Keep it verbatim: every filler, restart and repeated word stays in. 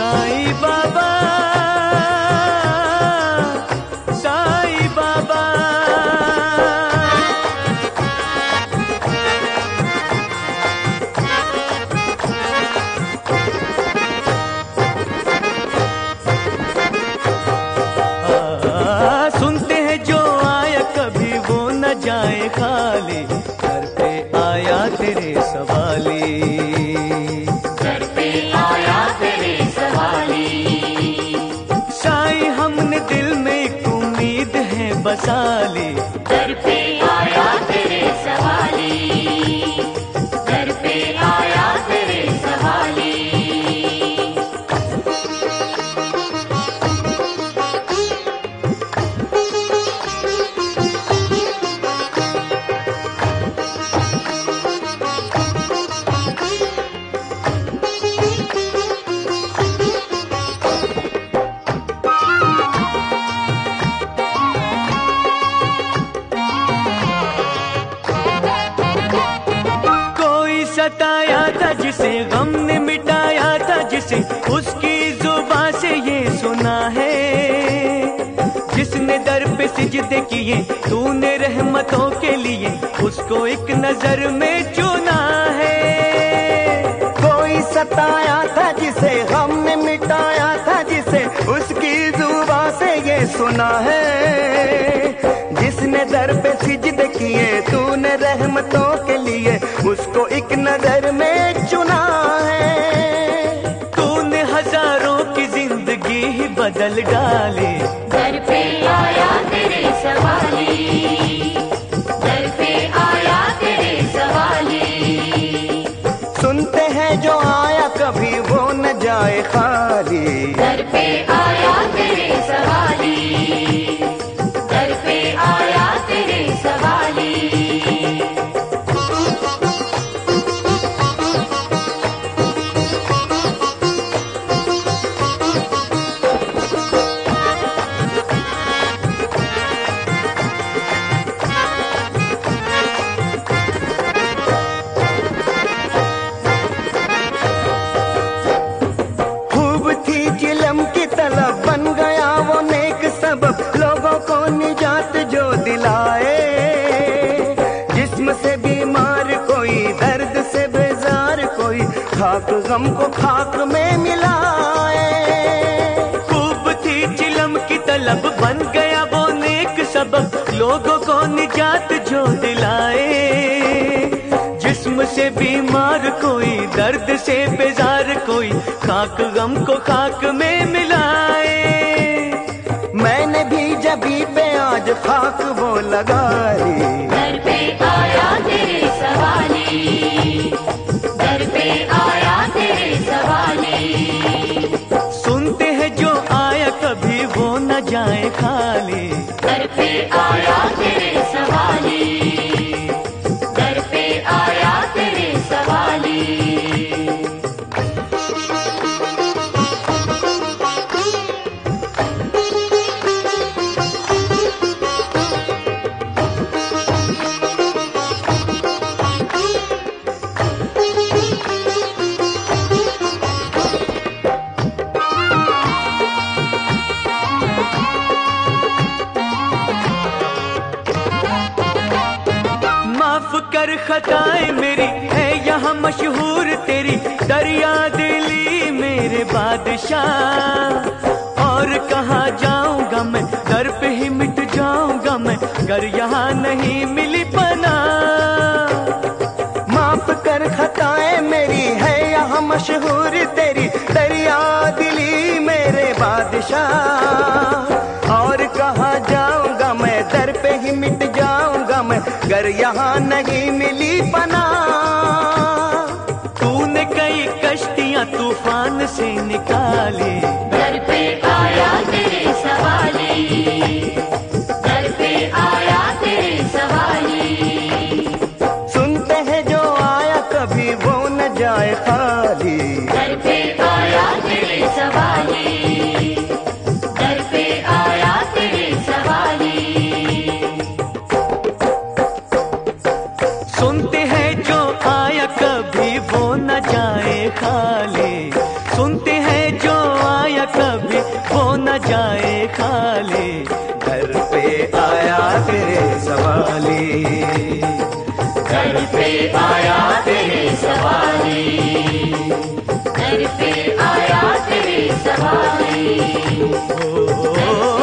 साईं बाबा साईं बाबा। आ, सुनते हैं जो आया कभी वो न जाए खाली, घर पे आया तेरे सवाली, घर पे आया तेरे सवाली। साईं हमने दिल में एक उम्मीद है बसाली, घर पे आया तेरे सवाली, घर पे आया तेरे सवाली। सताया था जिसे गम ने मिटाया था जिसे, उसकी जुबान से ये सुना है। जिसने दर पे सिजदे किए तूने रहमतों के लिए, उसको एक नजर में चुना है। कोई सताया था जिसे गम ने मिटाया था जिसे, उसकी जुबान से ये सुना है। जिसने दर पे सिजदे किए तूने रहमतों के लिए, उसको एक नजर में चुना है। तूने हजारों की जिंदगी ही बदल डाली, घर पे आया तेरे सवाली, घर पे आया तेरे सवाली। सुनते हैं जो आया कभी वो न जाए खाली, घर पे आया तेरे सवाली, घर पे आया तेरे सवाली। बन गया वो नेक सबब लोगों को निजात जो दिलाए। जिस्म से बीमार कोई, दर्द से बेजार कोई, खाक गम को खाक में मिलाए। खूब थी चिलम की तलब बन गया वो नेक सबब लोगों को निजात जो दिलाए। जिस्म से बीमार कोई, दर्द से बेजार कोई, खाक गम को खाक में मिलाए। मैंने भी जबी पे आज खाक वो लगाई, घर पे आया तेरे सवाली, घर पे आया तेरे सवाली। सुनते हैं जो आया कभी वो न जाए खाली, घर पे आया तेरे सवाली, घर पे आया तेरे सवाली। कर खताएं मेरी है यहाँ मशहूर तेरी, दरिया दिली मेरे बादशाह। और कहाँ जाऊंगा मैं, दर पे ही मिट जाऊंगा मैं, अगर यहाँ नहीं मिली पना। माफ कर खताएं मेरी है यहाँ मशहूर तेरी, दरिया दिली मेरे बादशाह। और कहाँ जाऊंगा मैं, दर पे ही मिट जाऊंगा मैं, अगर यहाँ नहीं मिली पना। तूने कई कश्तियां तूफान से निकाली, घर पे आया तेरे सवाली, घर पे आया तेरे सवाली। सुनते हैं जो आया कभी वो न जाए खाली, घर पे आया तेरे सवाली, घर पे आया तेरे सवाली। सुनते हैं जो आया कभी वो न जाए खाली, सुनते हैं जो वो न जाए खाली। घर पे आया तेरे सवाली, घर पे आया तेरे सवाली, घर पे आया तेरे सवाली। ओ,